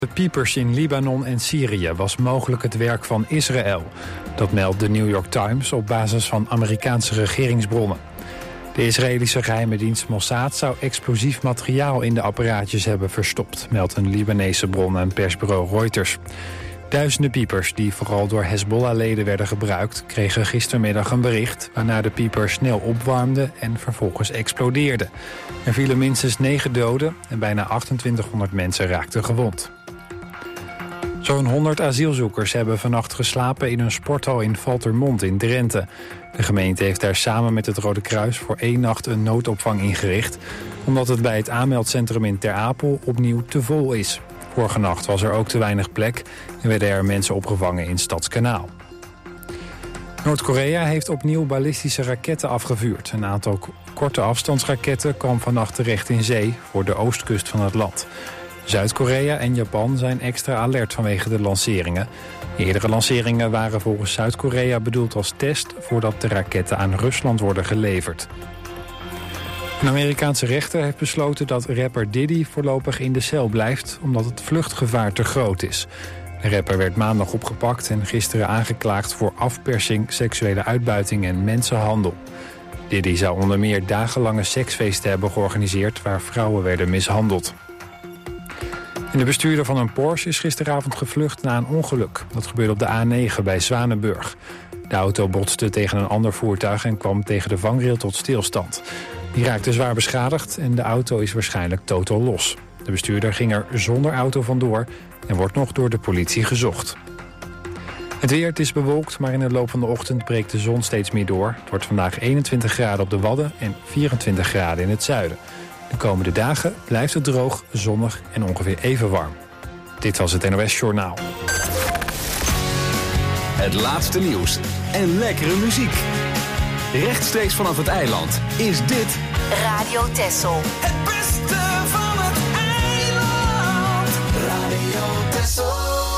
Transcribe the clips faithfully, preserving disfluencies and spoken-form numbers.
De piepers in Libanon en Syrië was mogelijk het werk van Israël. Dat meldt de New York Times op basis van Amerikaanse regeringsbronnen. De Israëlische geheime dienst Mossad zou explosief materiaal in de apparaatjes hebben verstopt, meldt een Libanese bron aan persbureau Reuters. Duizenden piepers die vooral door Hezbollah-leden werden gebruikt, kregen gistermiddag een bericht waarna de pieper snel opwarmde en vervolgens explodeerde. Er vielen minstens negen doden en bijna achtentwintighonderd mensen raakten gewond. Zo'n honderd asielzoekers hebben vannacht geslapen in een sporthal in Valthermond in Drenthe. De gemeente heeft daar samen met het Rode Kruis voor één nacht een noodopvang ingericht, omdat het bij het aanmeldcentrum in Ter Apel opnieuw te vol is. Vorige nacht was er ook te weinig plek en werden er mensen opgevangen in Stadskanaal. Noord-Korea heeft opnieuw ballistische raketten afgevuurd. Een aantal korte afstandsraketten kwam vannacht terecht in zee voor de oostkust van het land. Zuid-Korea en Japan zijn extra alert vanwege de lanceringen. Eerdere lanceringen waren volgens Zuid-Korea bedoeld als test voordat de raketten aan Rusland worden geleverd. Een Amerikaanse rechter heeft besloten dat rapper Diddy voorlopig in de cel blijft, omdat het vluchtgevaar te groot is. De rapper werd maandag opgepakt en gisteren aangeklaagd voor afpersing, seksuele uitbuiting en mensenhandel. Diddy zou onder meer dagenlange seksfeesten hebben georganiseerd waar vrouwen werden mishandeld. En de bestuurder van een Porsche is gisteravond gevlucht na een ongeluk. Dat gebeurde op de A negen bij Zwanenburg. De auto botste tegen een ander voertuig en kwam tegen de vangrail tot stilstand. Die raakte zwaar beschadigd en de auto is waarschijnlijk totaal los. De bestuurder ging er zonder auto vandoor en wordt nog door de politie gezocht. Het weer, het is bewolkt, maar in de loop van de ochtend breekt de zon steeds meer door. Het wordt vandaag eenentwintig graden op de Wadden en vierentwintig graden in het zuiden. De komende dagen blijft het droog, zonnig en ongeveer even warm. Dit was het N O S Journaal. Het laatste nieuws en lekkere muziek. Rechtstreeks vanaf het eiland is dit Radio Texel. Het beste van het eiland. Radio Texel.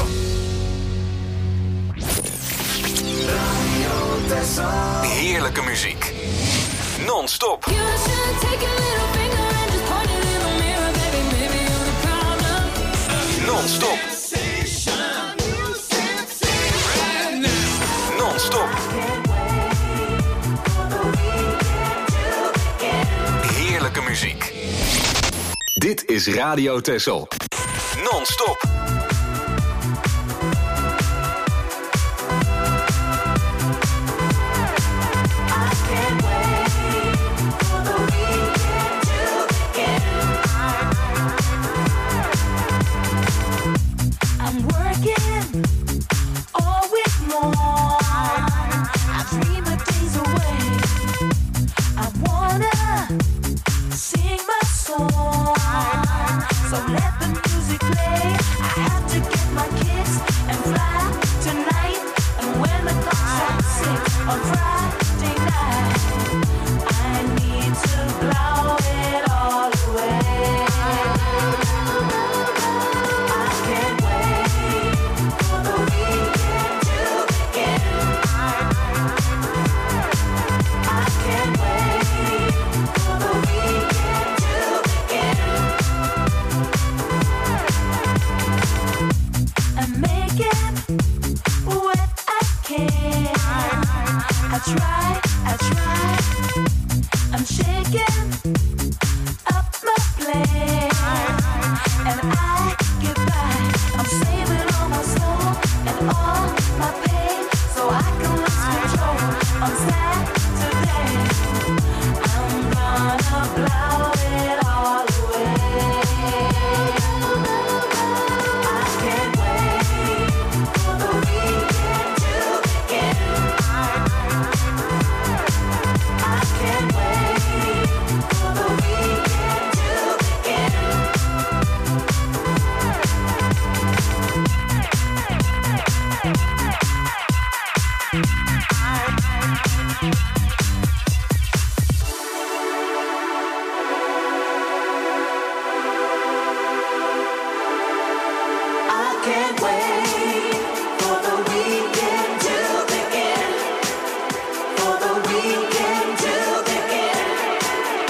Radio Texel. heerlijke muziek. Non-stop. Non-stop. Non-stop. Heerlijke muziek. Dit is Radio Texel. Non-stop.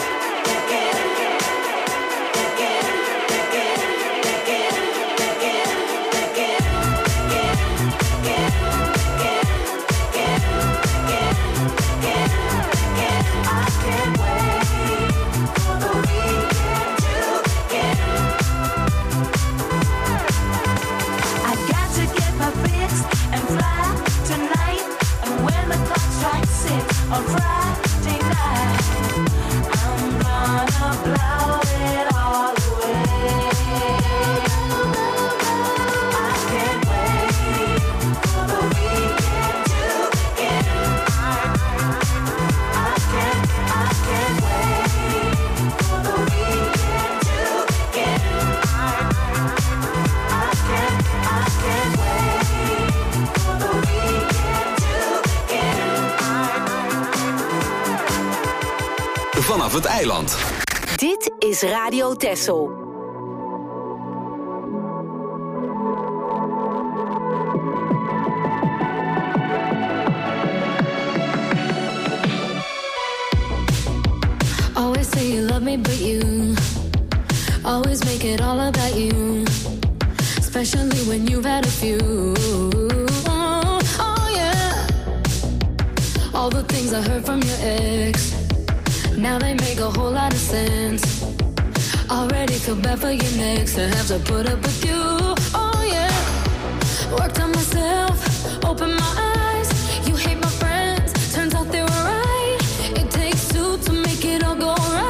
Again. vanaf het eiland. Dit is Radio Texel. Always say you love me, but you always make it all about you. Especially when you've had a few. Oh, oh yeah. All the things I heard from your ex, now they make a whole lot of sense. Already feel bad for your next to have to put up with you. Oh yeah. Worked on myself, opened my eyes. You hate my friends, turns out they were right. It takes two to make it all go right.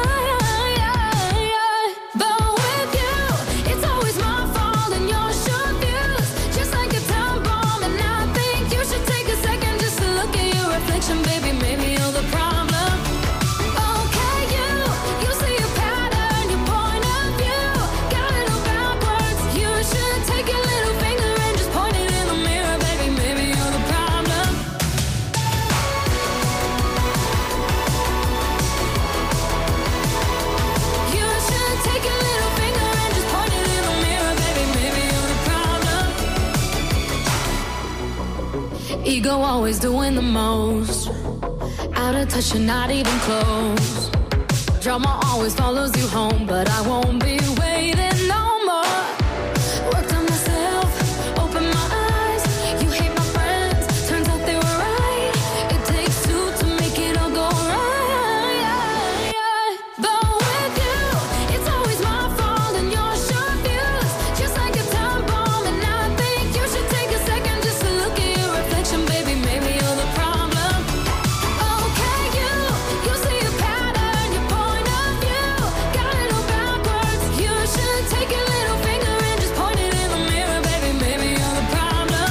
Ego always doing the most. Out of touch, you're not even close. Drama always follows you home, but I won't be waiting no more. Worked on myself, opened my eyes. You hate my friends, turns out they were right. It takes two to make it all go right. But with you, it's always my fault and your short views. Just like a time bomb, and I think you should take a second just to look at your reflection, baby. Maybe you're the problem. Okay, you, you see a pattern, your point of view. Got it all backwards. You should take your little finger and just point it in the mirror, baby. Maybe you're the problem.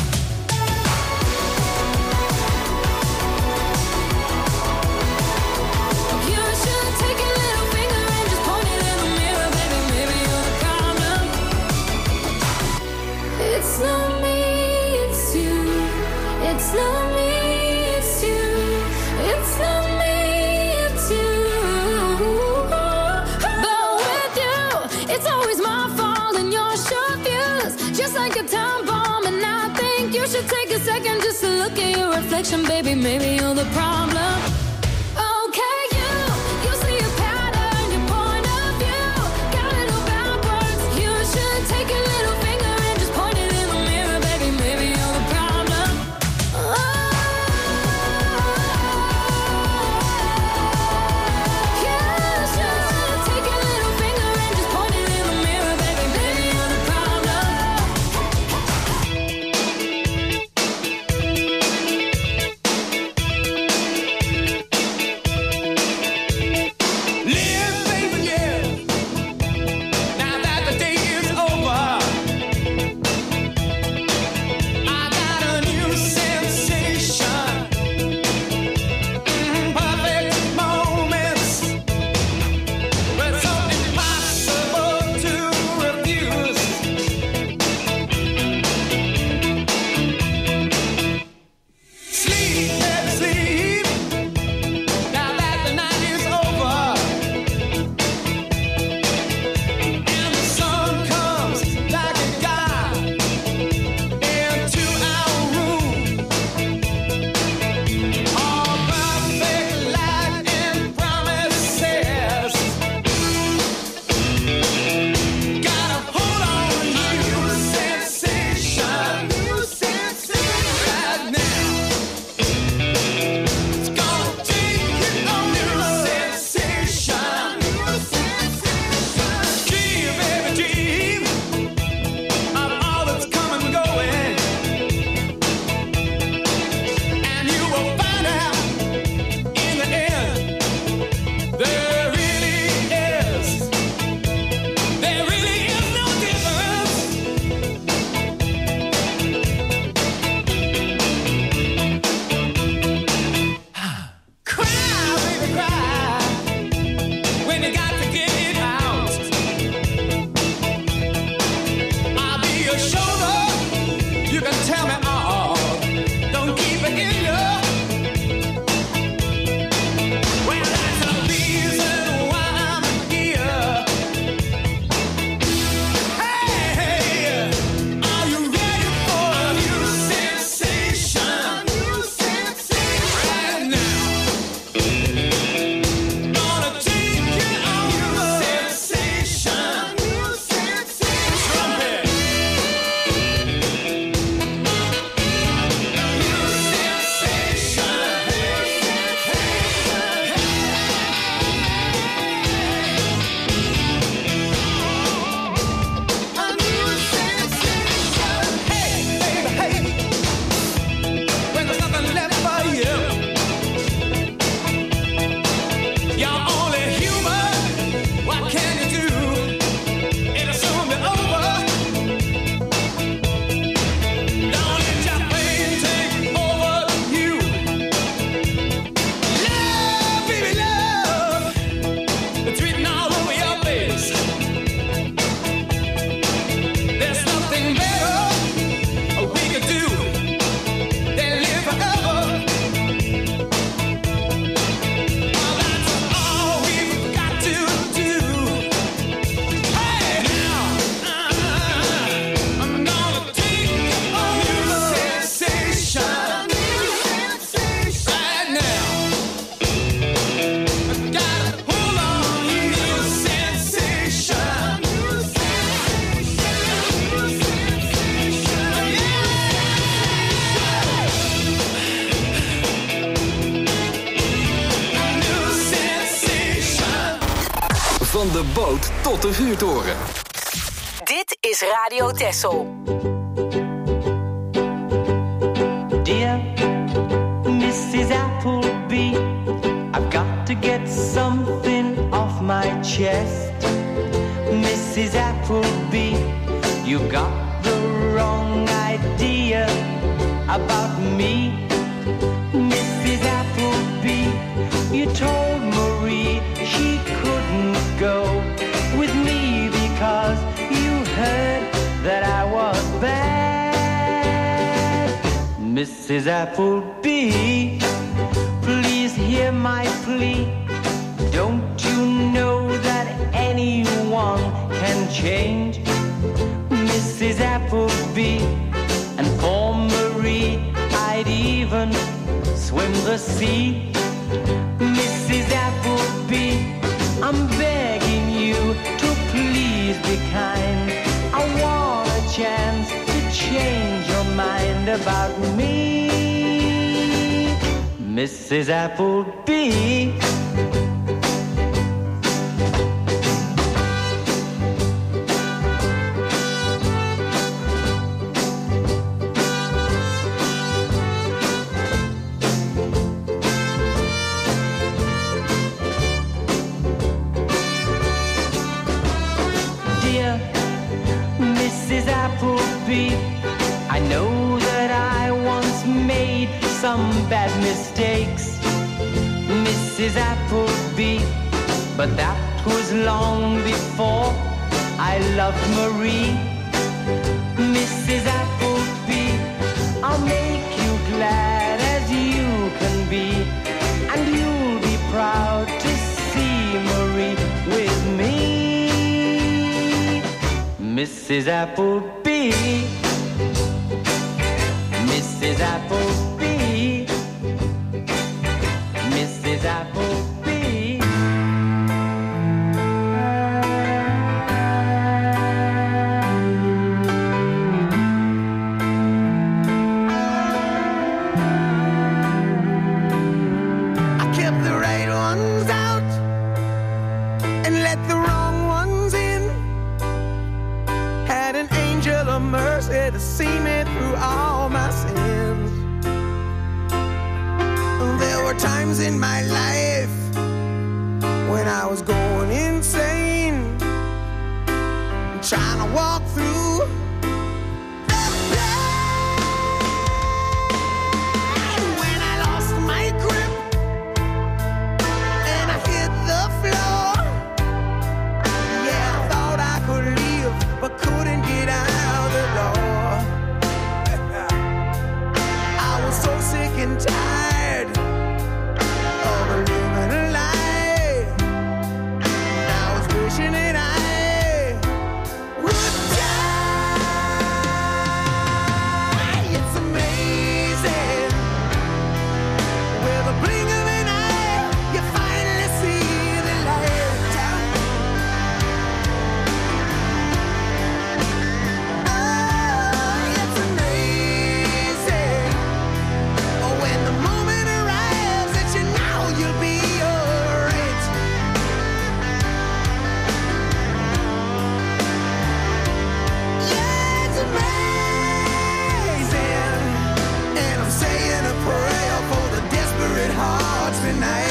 You should take your little finger and just point it in the mirror, baby. Maybe you're the problem. It's not me, it's you. It's not me, it's you. It's not me, it's you. But with you, it's always my fault and your short views. Just like a time bomb, and I think you should take a second just to look at your reflection, baby. Maybe you're the problem. Okay, you, you see a pattern, your point of view. Got it all backwards. You should take your little finger and just point it in the mirror, baby. Maybe you're the problem. Oh, you should take your little finger and just point it in the mirror, baby. Maybe you're the problem. Live, baby, yeah. Now that the day is over, I got a new sensation. Mm, perfect moments, but so impossible to refuse. Sleep, baby, sleep. Now that the night is over, and the sun comes like a god into our room. All perfect light and promises. Gotta hold on to new sensation, new sensation right now. It's gonna take you on new sensation, new sensation. Dream, baby, dream of all that's coming and going, and you will find out in the end there really is, there really is no difference. Cry, baby, cry when you got to get it out. I'll be your shoulder. You can tell me all. Don't keep it in you. Well, that's a piece de boot tot de vuurtoren. Dit is Radio Texel. Dear Missus Appleby, I've got to get something off my chest. Missus Appleby, you got the wrong idea about me. Missus Appleby, you told Marie she couldn't go with me because you heard that I was bad. Missus Appleby, please hear my plea. Don't you know that anyone can change? Missus Appleby, and for Marie I'd even swim the sea. Missus Appleby, I'm begging you to please be kind. I want a chance to change your mind about me. Missus Appleby. Missus Appleby, I know that I once made some bad mistakes, Missus Appleby, but that was long before I loved Marie. Missus Appleby, I'll make you glad as you can be, and you'll be proud to see Marie with me. Missus Appleby, Missus Appleby, Missus Appleby. I kept the right ones out and let the wrong ones in. Had an angel of mercy to see me through all my sins. There were times in my life when I was going insane, trying to walk through the pain. When I lost my grip and I hit the floor, yeah, I thought I could leave, but couldn't get out the door. I was so sick and tired of living a lie. I was wishing that I would die. It's amazing. With a blink of an eye, you finally see the light. Oh, it's amazing. Oh, when the moment arrives that you know you'll be alright. Yeah, it's amazing. And I'm saying a prayer for the desperate hearts tonight.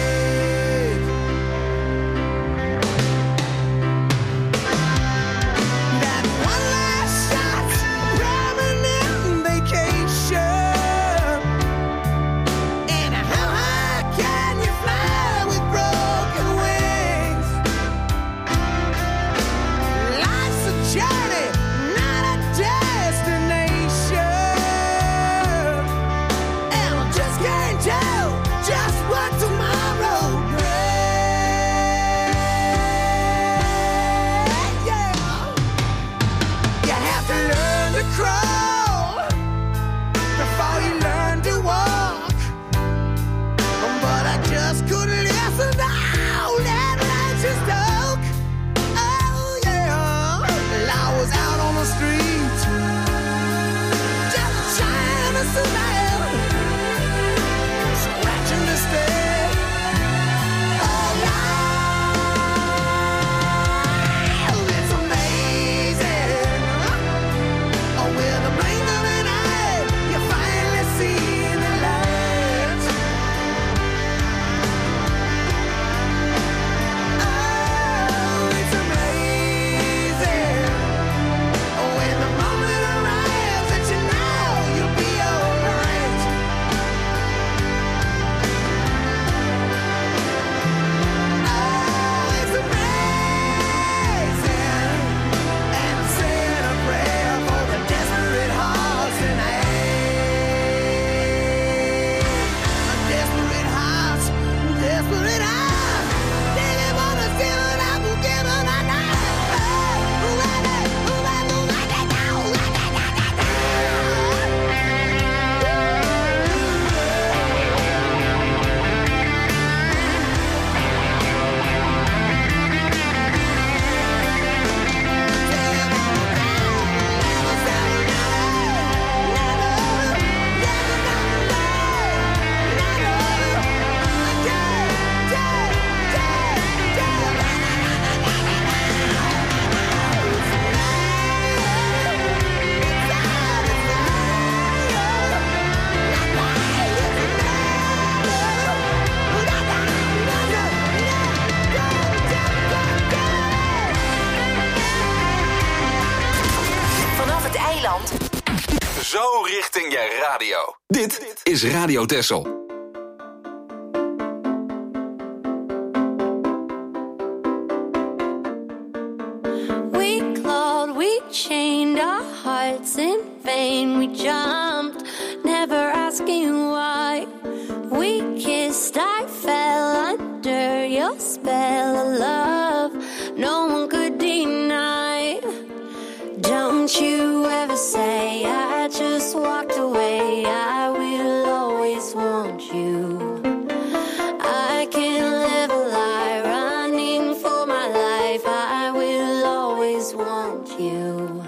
That one last shot, permanent vacation. And how high can you fly with broken wings? Life's a journey, not a destination. And I just can't tell just what to eiland. Zo richting je radio. Dit is Radio Texel. We clawed, we chained our hearts in vain. We jumped, never asking why. We kissed, I fell under your spell of love. No one could deny. Don't you ever say I just walked away. I will always want you. I can't live a lie running for my life. I will always want you.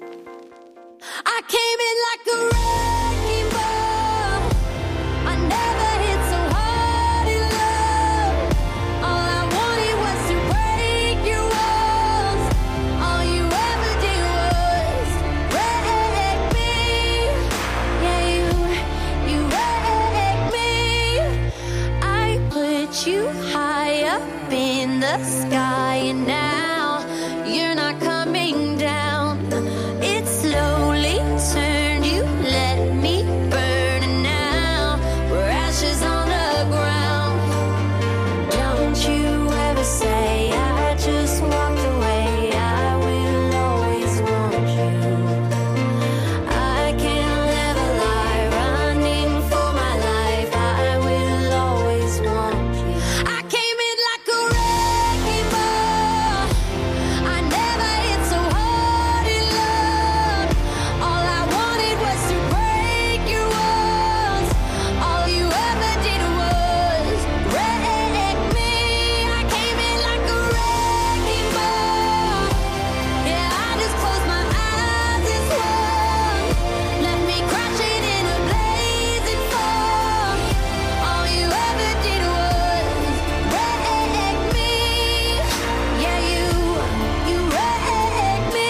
I came in like a wrecking ball. I never hit so hard in love. All I wanted was to break your walls. All you ever did was wreck me. Yeah, you, you wrecked me. I put you high up in the sky, and now you're not coming down. It slowly turned, you let me burn, and now we're ashes on the ground. Don't you ever say I just walked away. I will always want you. I can't live a lie running for my life. I will always want you. I came in like a wrecking ball. I never hit so hard in love. All I wanted was to break your walls. All you ever did was wreck me. I came in like a wrecking ball. Yeah, I just closed my eyes and swung. Let me crash it in a blazing fall. All you ever did was wreck me. Yeah, you, you wrecked me.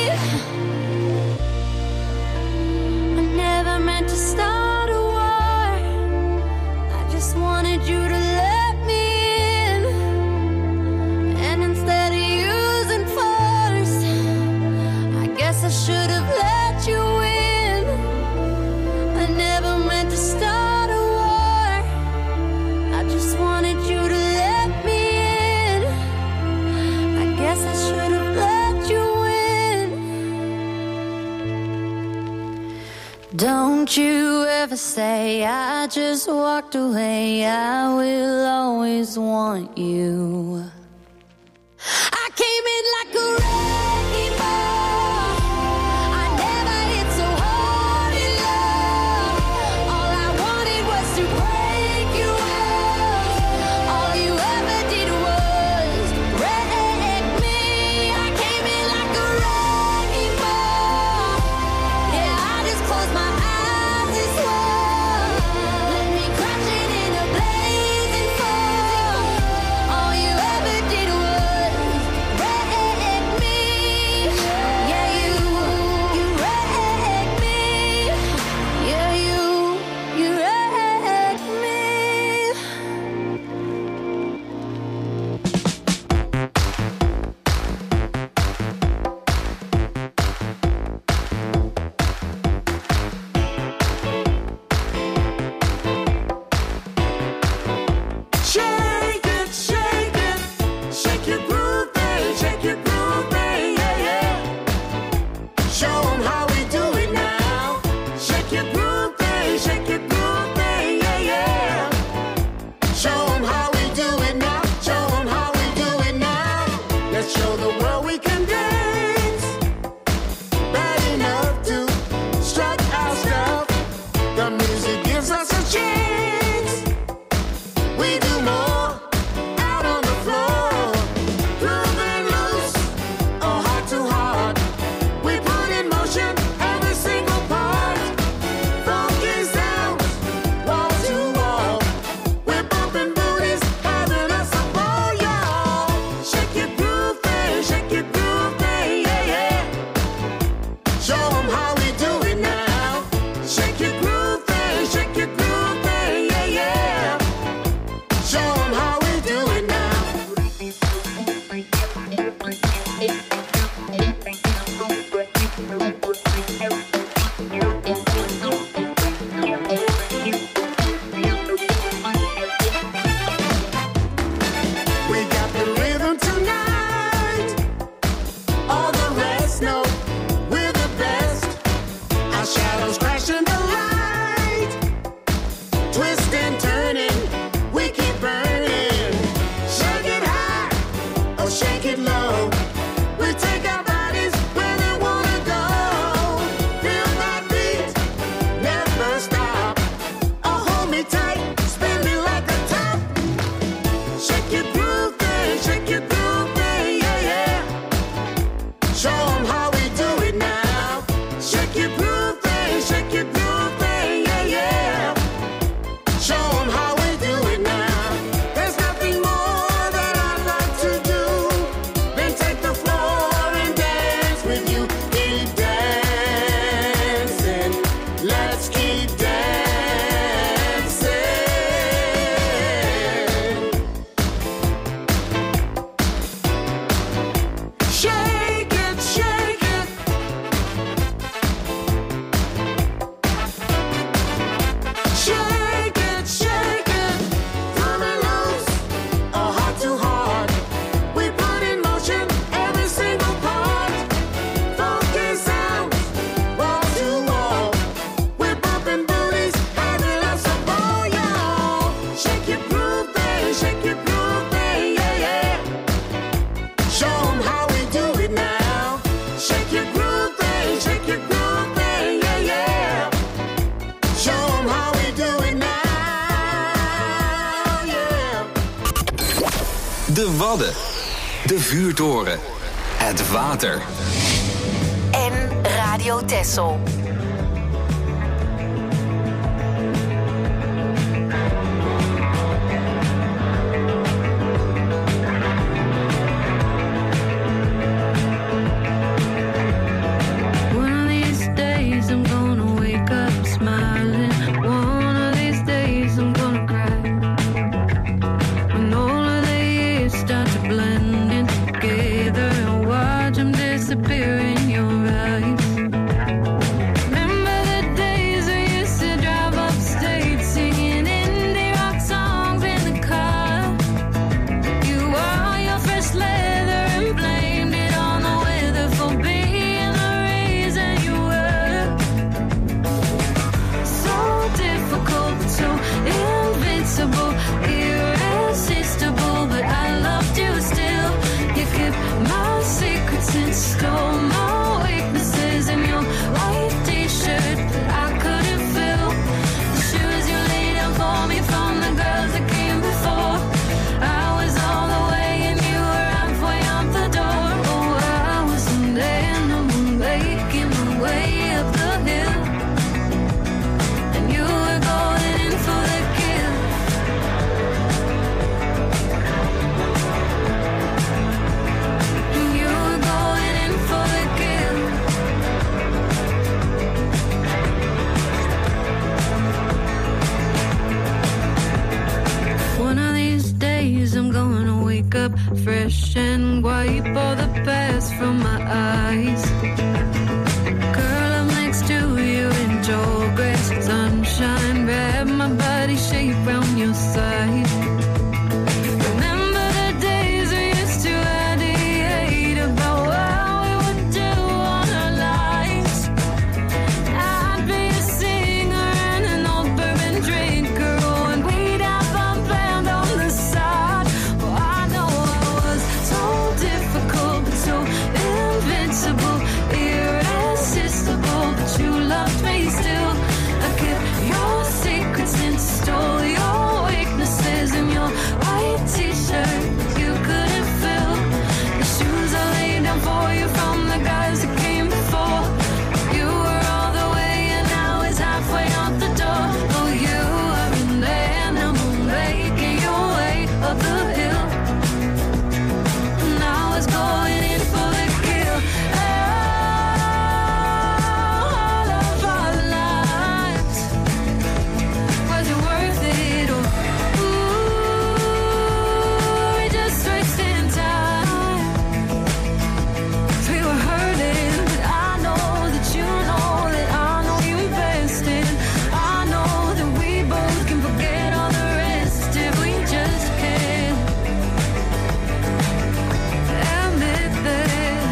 I never meant to start a war. I just wanted you to let me in. And instead of using force, I guess I should have let you in. I never meant to start a war. I just wanted you to let me in. I guess I should have let you in. Don't you ever say I just walked away. I will always want you. I came in like a wrecking ball. I never hit so hard in love. All I wanted was to break your walls. All you ever did was wreck me. I came in like a wrecking ball. Yeah, I just closed my eyes and swung. Let me crash it in a blazing fall. All you ever De Wadden. De vuurtoren. Het water. En Radio Texel. Disappear in your eyes. fresh and wipe all the past from my eyes. Curl up next to you in tall grass, sunshine, wrap my body shape round your side. Remember the days we used to ideate about what we would do on our lives. I'd be a singer and an old bourbon drinker, oh, and we'd have fun planned on the side. Oh, I know I was so difficult, but so invincible, irresistible, but you loved me still. I kept your secrets and stole your weaknesses in your white t-shirt you couldn't fill. The shoes I laid down for you from the guys that came before. You were all the way and now it's halfway out the door. Oh, you are in there and I'm making your way up the hill. Now it's going in for the kill. All of our lives, was it worth it? Or ooh, we just wasting time. 'Cause we were hurting, but I know that you know that I know you best, and I know that we both can forget all the rest if we just can admit that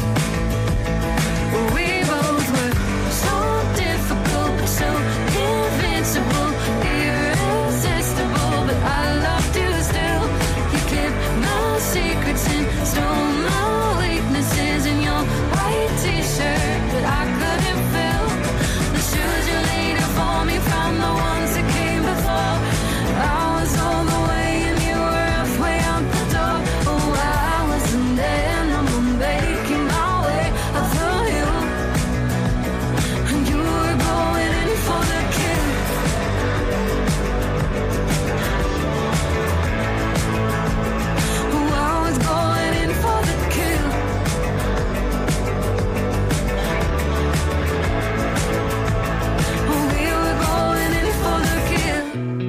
we both were so difficult, but so invincible, irresistible. But I loved you still. You kept my secrets and stole my weaknesses in your white t-shirt that I couldn't fill. The shoes you laid out for me from the ones that came before. I was all the way and you were halfway out the door. Oh, I wasn't there and I'm making my way up the hill. And you were going in for the kill. Oh, I was going in for the kill. Oh, we were going in for the kill.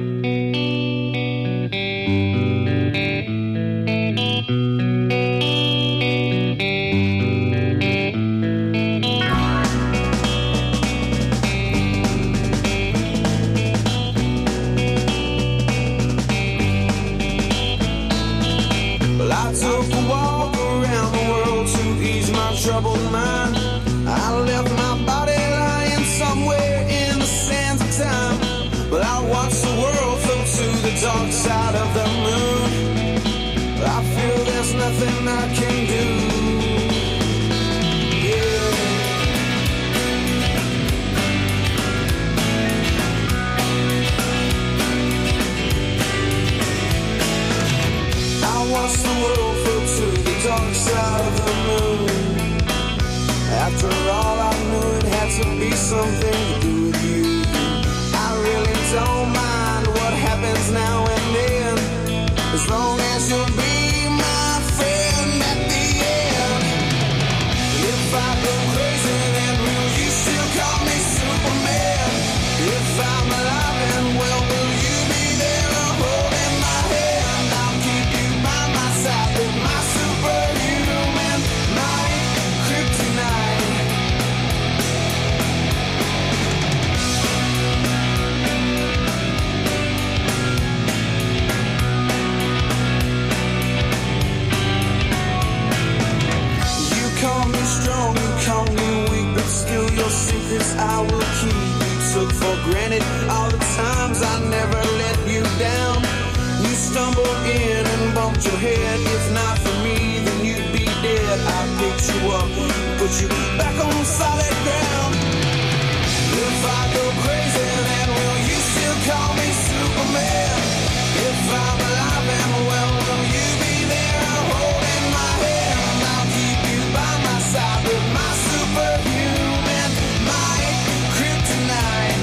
Well, I took a walk around the world to ease my troubled mind. I left my body lying somewhere in the sands of time. But I watched the world float to the dark side of the moon. I feel there's nothing I can do. Yeah. I watched the I will keep. You took for granted all the times I never let you down. You stumbled in and bumped your head. If not for me, then you'd be dead. I picked you up, put you back on solid ground. If I go crazy, then will you still call me Superman? If I'm alive and well, will you be there holding my hand? I'll keep you by my side with my superhuman might, kryptonite.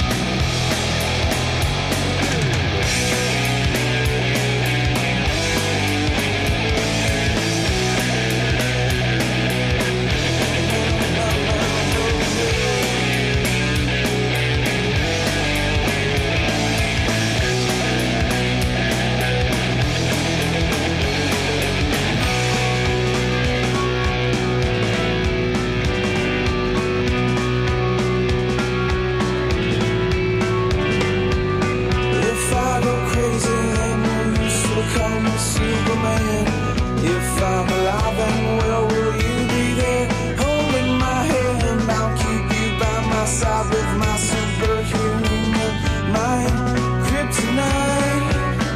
Superman. If I'm alive and well, will you be there holding my hand? I'll keep you by my side with my superhuman mind, kryptonite.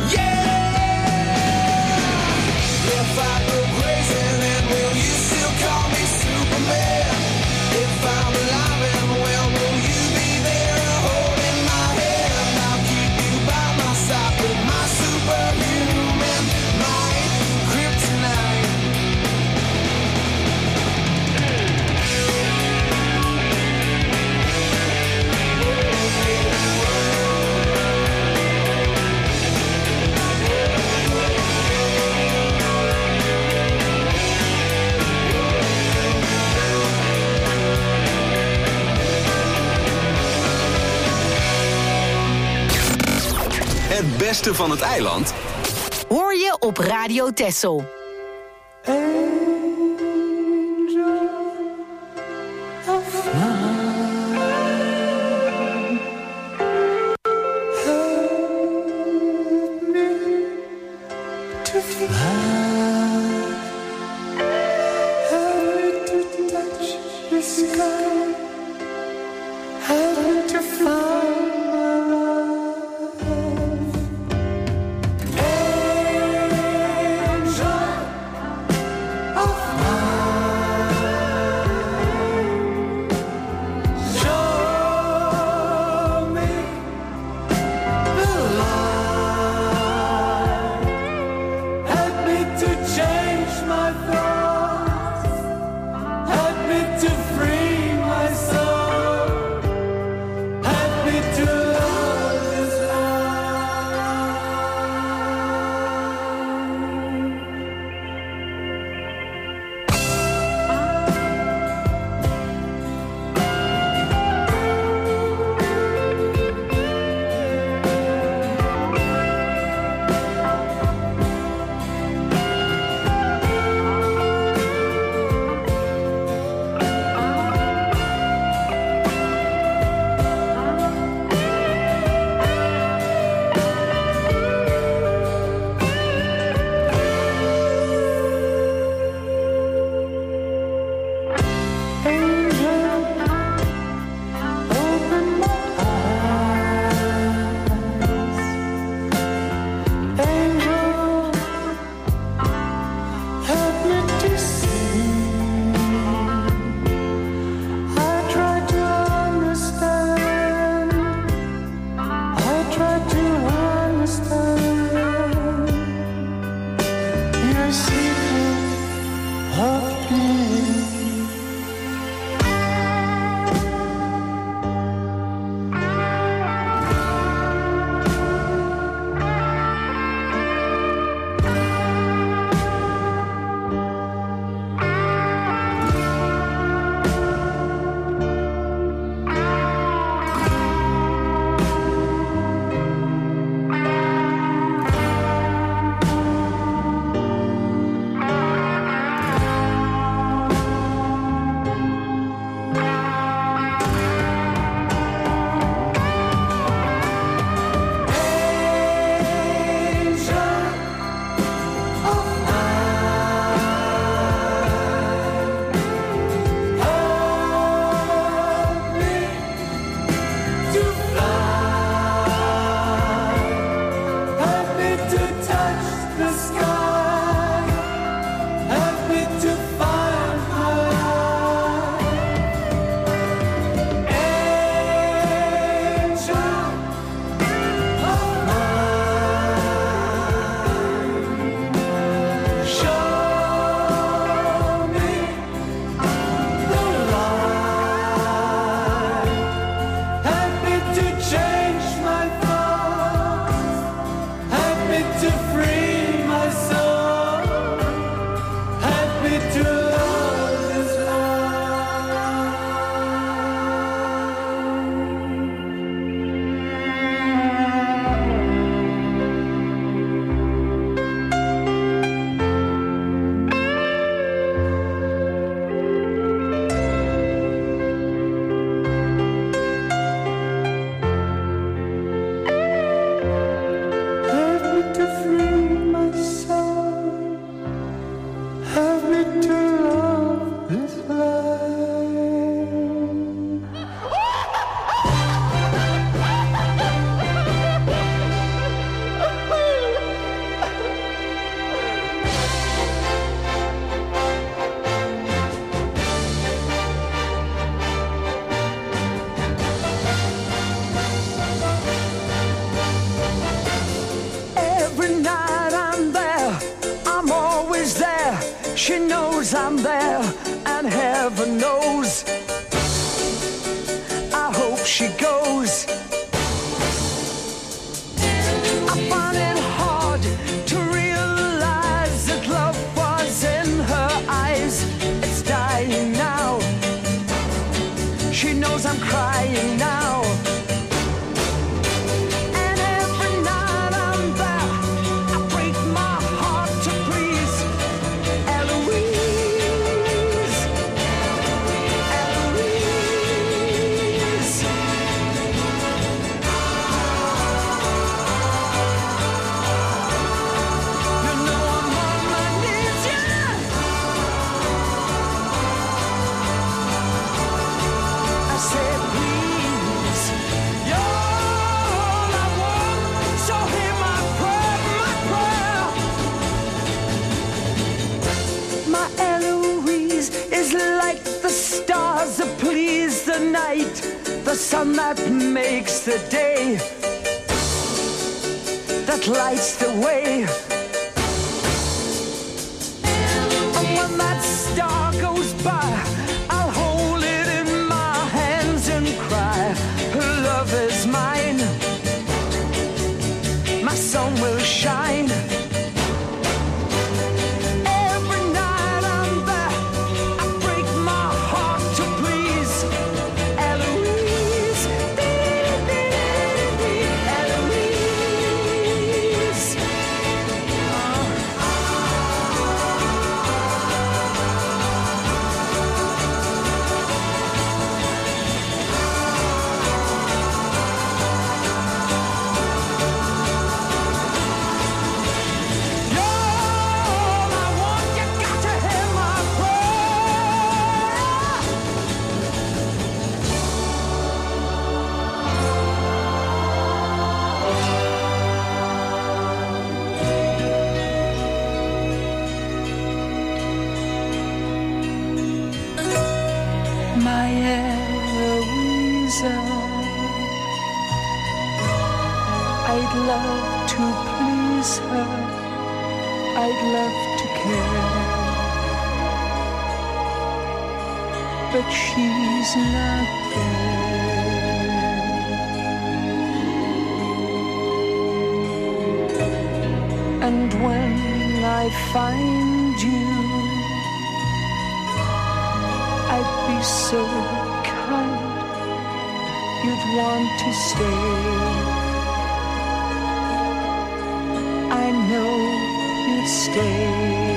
Yeah! If I go crazy, then will you still call me Superman? If I'm alive and well, will you be there holding my hand? I'll keep you by my side with my superhuman might, kryptonite. Het beste van het eiland Hoor je op Radio Texel. she goes. I find it hard to realize that love was in her eyes. It's dying now. She knows I'm crying now. And every night I'm there, I break my heart to please Eloise. Eloise. You know I'm on my knees, yeah. I said, please, you're all I want, so hear my prayer, my prayer. My Eloise is like the stars that please the night, the sun that makes the day, that lights the way. And when that star goes by, I'll hold it in my hands and cry, her love is mine, my sun will shine. Every night I'm there, I break my heart to please Eloise. Eloise. You're all I want, you got to hear my prayer. My Eloisa, I'd love to please her, I'd love to care, but she's not there. And when I find you, I'd be so kind, you'd want to stay. I know you'd stay.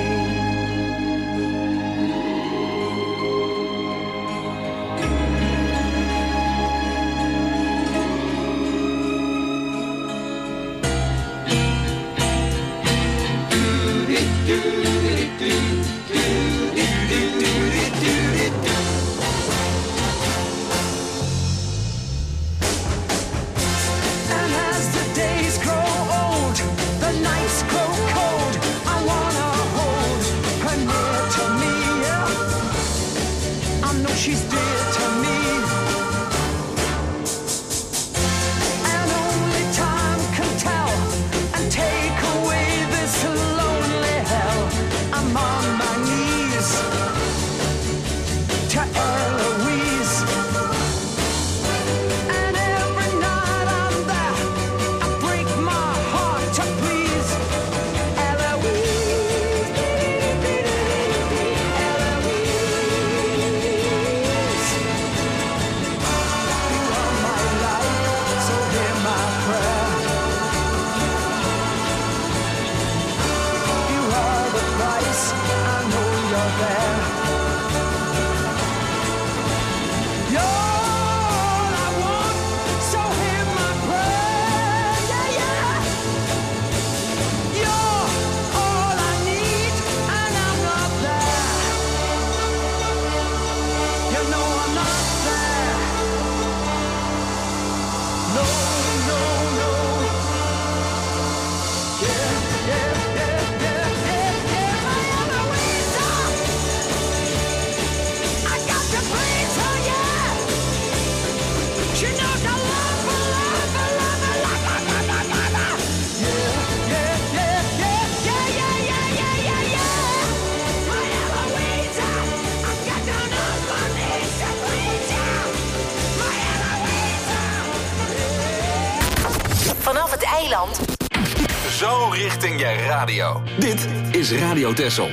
And as the days grow old, the nights grow cold, I wanna hold her near to me, yeah. I know she's dear to me. And only time can tell and take away this lonely hell. I'm on my knees to Eloise. And every night I'm there, I break my heart to please Eloise. Eloise. You are my life, so hear my prayer. You are the price, I know you're there. You're all I want, so hear my prayer. Yeah, yeah. You're all I need, and I'm not there. You know I'm not there. No, no, no. Yeah, yeah, yeah, yeah, yeah, yeah. My Eloisa. I got to please her, yeah. She knows I love her, love her, love her, love her, love her, love her. Yeah, yeah, yeah, yeah, yeah, yeah, yeah, yeah, yeah, yeah. My Eloisa, I got down on my knees to please you. My Eloisa. vanaf het eiland. Zo richting je radio. Dit is Radio Texel.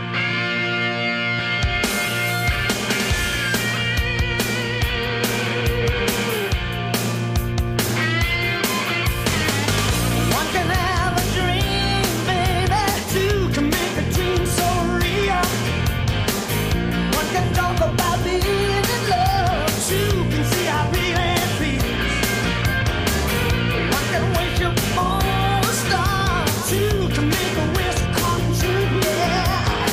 One can have a dream, baby. Two can make a dream so real. One can talk about being in love. Two can see how really feels. One can wish upon a star. Two can make a wish come true, yeah.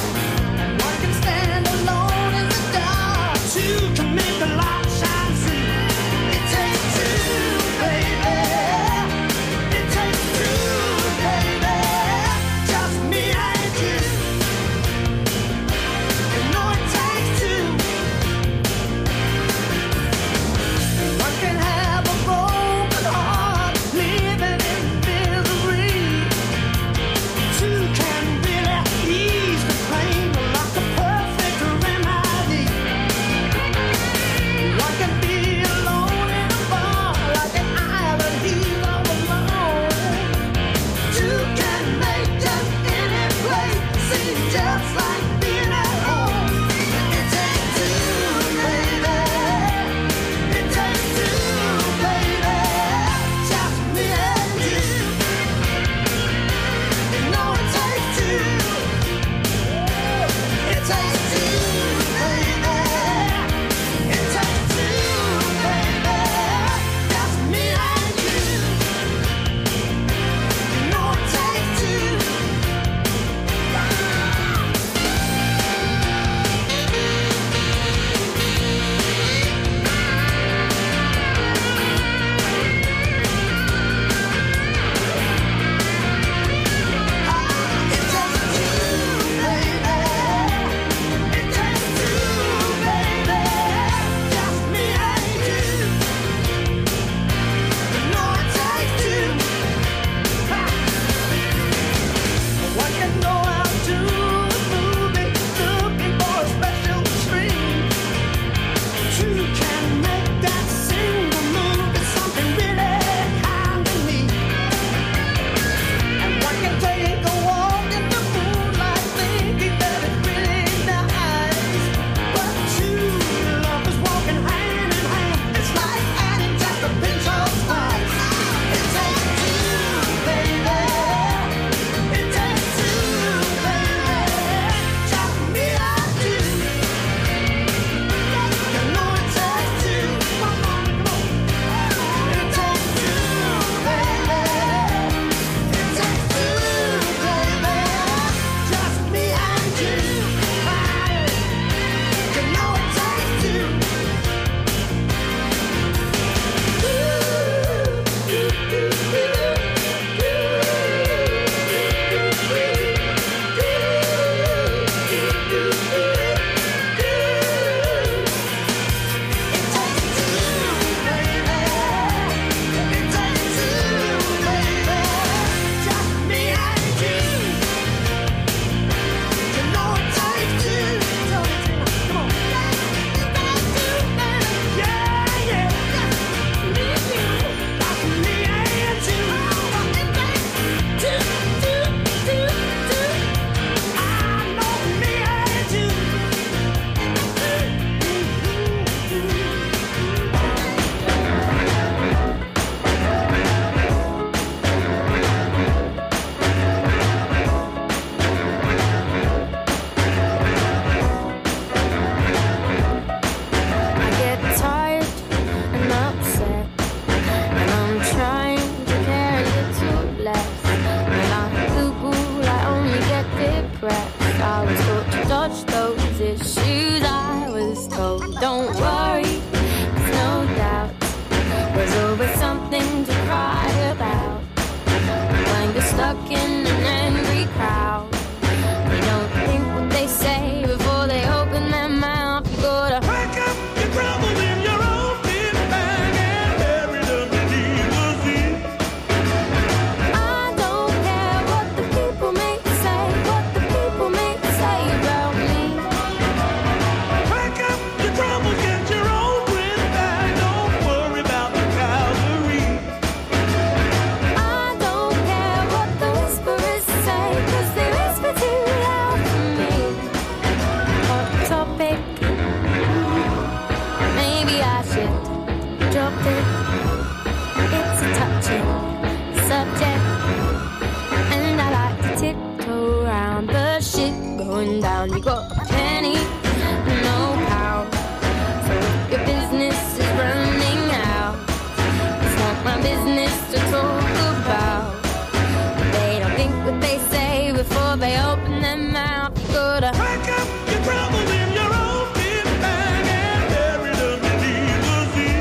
got a penny, no power. So if your business is running out, it's not my business to talk about. They don't think what they say before they open their mouth. You gotta pack up your troubles in your own big bag and bury them beneath the sea.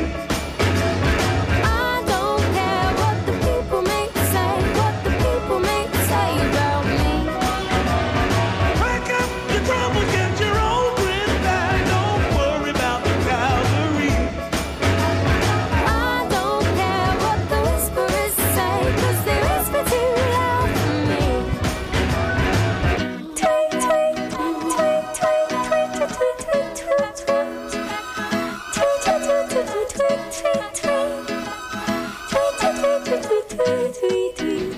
I don't care what the people may say, what the people may say about me. Pack up your troubles, get your own grip bag. Don't worry about the Calvary. I don't care what the whisperers say, 'cause they whisper too loud for me. Tweet, tweet, tweet, tweet, tweet, tweet, tweet, tweet, tweet, tweet. Tweet, tweet, tweet, tweet, tweet, tweet, tweet, tweet. Tweet, tweet, tweet, tweet, tweet, tweet, tweet, tweet.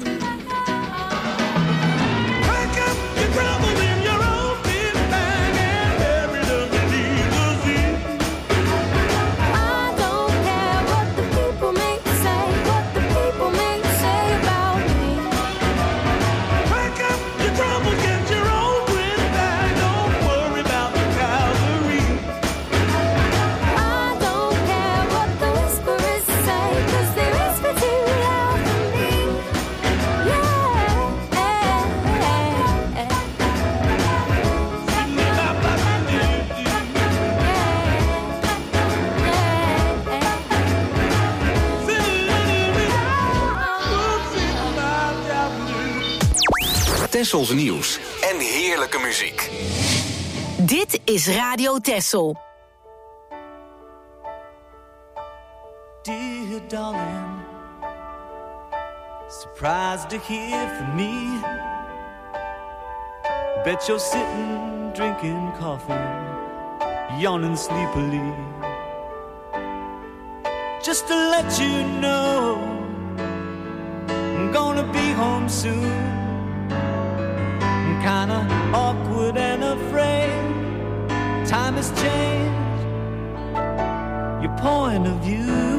Pack up your troubles in your own big bag and bury them beneath the sea. I don't care what the people may say, what the people may say about me. Pack up your troubles, get your own grip bag. Don't worry about the Calvary. I don't care what the whisperers say, 'cause they whisper too loud for me. Yeah. Tessels nieuws en heerlijke muziek. Dit is Radio Tessel. Dear darling, surprised to hear from me. Bet you're sitting, drinking coffee, yawning sleepily. Just to let you know, I'm gonna be home soon. I'm kinda awkward and afraid. Time has changed your point of view.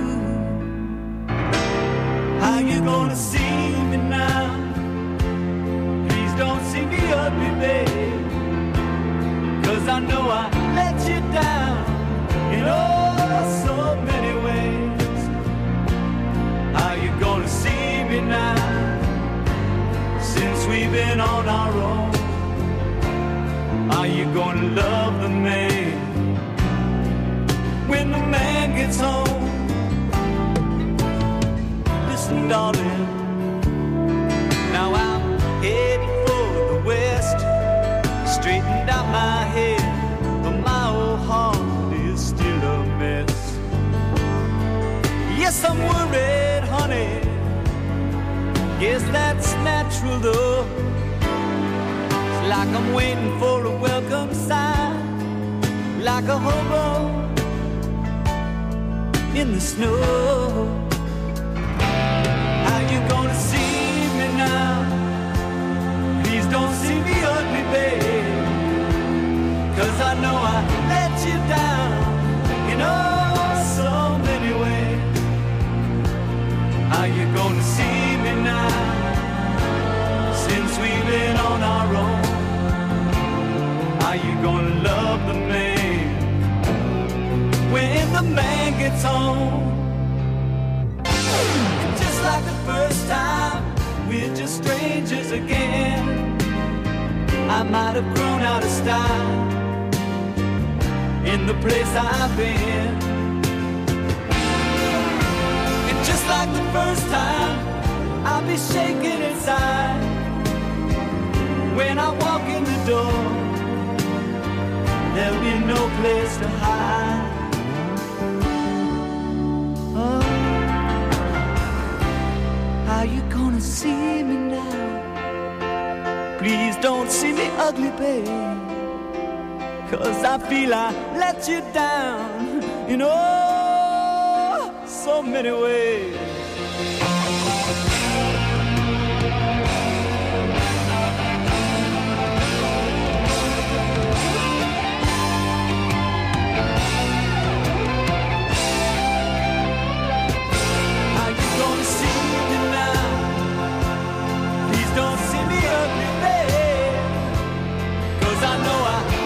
How you gonna see me now? Please don't see me ugly, babe, 'cause I know I let you down in oh so many ways. How you gonna see me now? Since we've been on our own, are you gonna love the man when the man gets home? Listen, darling, now I'm headed for the west. Straightened out my head, but my old heart is still a mess. Yes, I'm worried, honey. Guess that's natural though. It's like I'm waiting for a welcome sign, like a hobo in the snow. How you gonna see me now? Please don't see me ugly, babe, 'cause I know I let you down in oh so many ways. How you gonna see me now? Since we've been on our own, are you gonna love the man when the man gets home? And just like the first time, we're just strangers again. I might have grown out of style in the place I've been. And just like the first time, I'll be shaking inside when I walk in the door. There'll be no place to hide. Oh, how you gonna see me now? Please don't see me ugly, babe, 'cause I feel I let you down in oh so many ways. Don't see me ugly, babe, 'cause I know I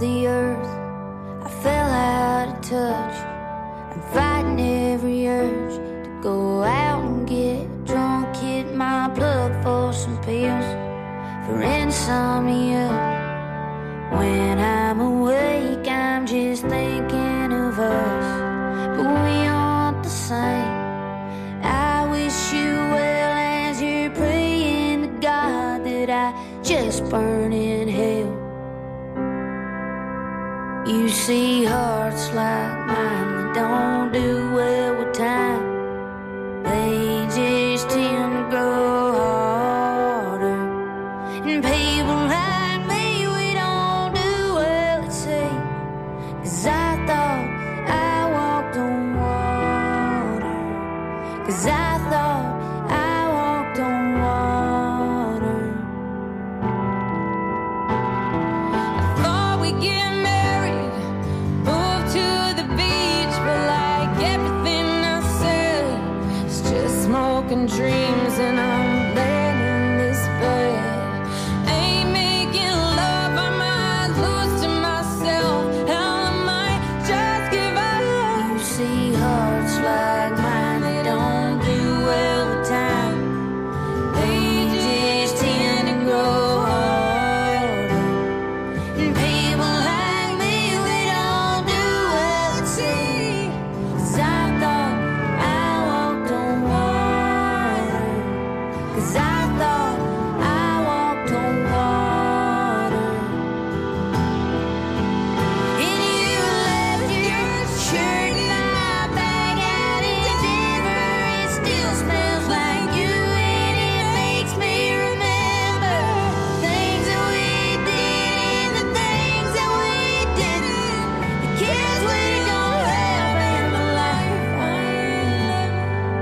the earth. I fell out of touch. I'm fighting every urge to go out and get drunk, hit my plug for some pills for insomnia. When I'm awake, I'm just thinking of us, but we aren't the same. I wish you well as you're praying to God that I just burn in hell. You see hearts like mine that don't do well with time. They just tend to grow harder. And people like me, we don't do well at sea. 'Cause I thought I walked on water. 'Cause I thought I walked on water. I thought we'd get married, move to the beach, but like everything I said, it's just smoke and dreams, and I'm laying in this bed. Ain't making love, I might lose to myself. Hell, I might just give up. You see hearts like mine, they don't do well with time. They just tend to grow harder. And people like me, we don't do well at sea. 'Cause I thought I walked on water. 'Cause I thought I walked on water. And you left your shirt in my bag out in Denver. It still smells like you, and it makes me remember things that we did and the things that we didn't. The kids we don't have and the life I ain't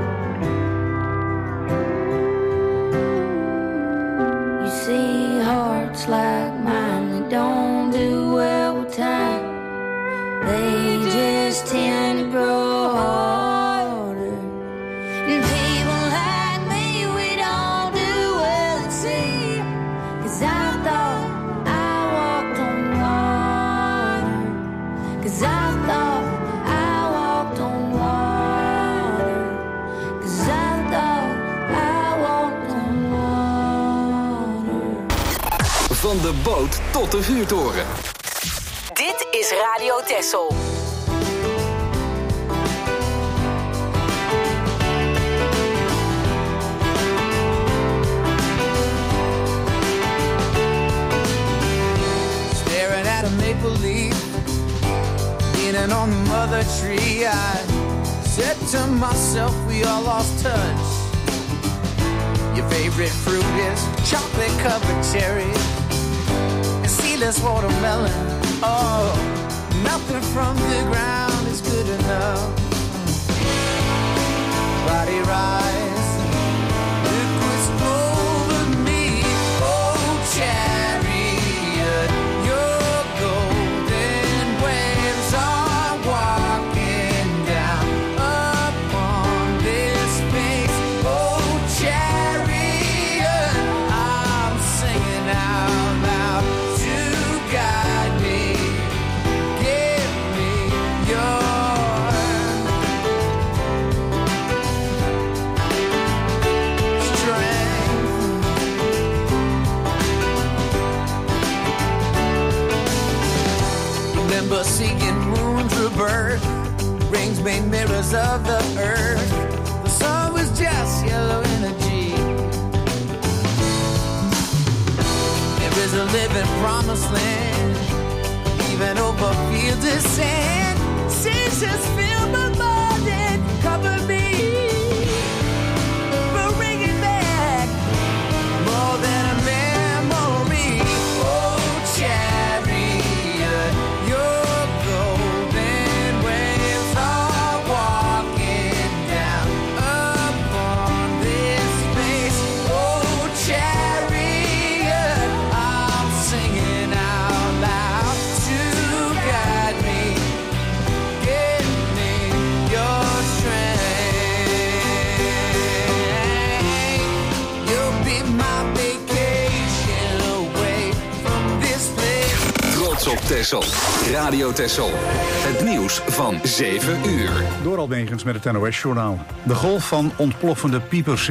living. You see hearts like mine that don't do well with time. They just tend to grow harder. And people like me, we don't do well at sea. 'Cause I thought I walked on water. 'Cause I thought I walked on water. 'Cause I thought I walked on water. Van de boot tot de vuurtoren. Dit is Radio Texel. Staring at a maple leaf, leaning on the mother tree, I said to myself, we all lost touch. Your favorite fruit is chocolate covered cherries and seedless watermelon. Oh, nothing from the ground is good enough. Body rise, liquids over me. Oh, chariot, your golden waves are walking down upon this space. Oh, chariot, I'm singing out loud to guide me. Give me your remember seeing moons rebirth, rings made mirrors of the earth. The sun was just yellow energy. There is a living promised land, even over fields of sand. Seasons fill my mind and cover me, but bringing back more than a memory. Oh, chariot, your golden waves are walking down upon this space. Oh, chariot, I'm singing out loud to guide me. Give me Texel. Radio Texel. Het nieuws van zeven uur. Door Almegens met het N O S-journaal. De golf van ontploffende piepers